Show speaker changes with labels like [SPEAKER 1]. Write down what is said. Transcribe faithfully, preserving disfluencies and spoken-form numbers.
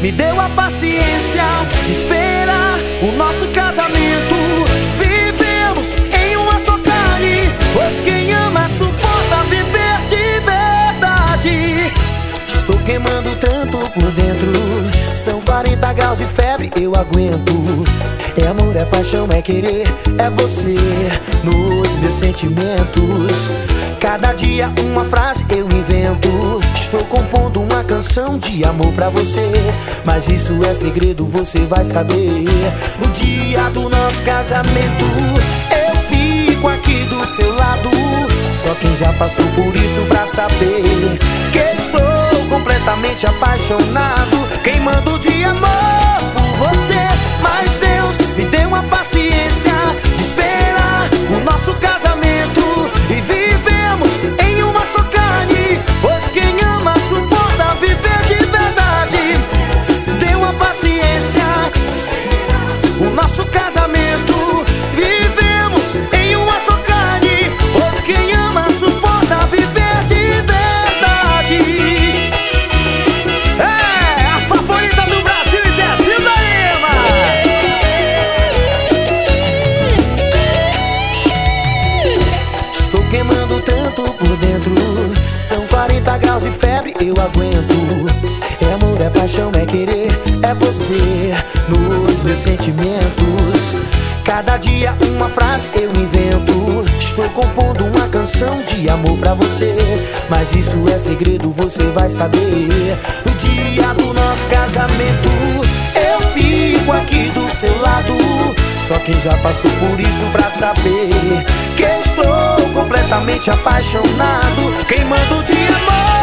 [SPEAKER 1] me deu a paciência de esperar o nosso casamento. Vivemos em uma só carne, pois quem ama suporta viver de verdade. Estou queimando tanto por dentro, são quarenta graus de febre, eu aguento. É amor, é paixão, é querer, é você nos meus sentimentos. Cada dia uma frase eu invento. Estou compondo uma canção de amor pra você, mas isso é segredo, você vai saber no dia do nosso casamento. Eu fico aqui do seu lado, só quem já passou por isso pra saber que estou completamente apaixonado, queimando de amor por você. Mas Deus me deu uma paciência de esperar o nosso casamento, e vivemos em uma só carne, pois quem ama suporta viver de verdade. Deu uma paciência, o nosso casamento, vivemos em uma só carne, pois quem ama suporta viver de verdade. É a favorita do Brasil, Zezinho da Lima. Estou queimando tanto por dentro, são quarenta graus de febre, eu aguento. É amor, é paixão, é querer, é você nos meus sentimentos. Cada dia uma frase eu invento. Estou compondo uma canção de amor pra você, mas isso é segredo, você vai saber no dia do nosso casamento. Eu fico aqui do seu lado, só quem já passou por isso pra saber que estou completamente apaixonado, queimando de amor